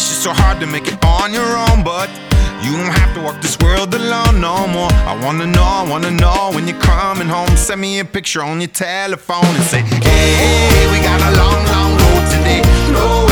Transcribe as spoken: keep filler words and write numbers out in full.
It's just so hard to make it on your own, but you don't have to walk this world alone no more. I wanna know, I wanna know when you're coming home. Send me a picture on your telephone and say, hey, we got a long, long road today. No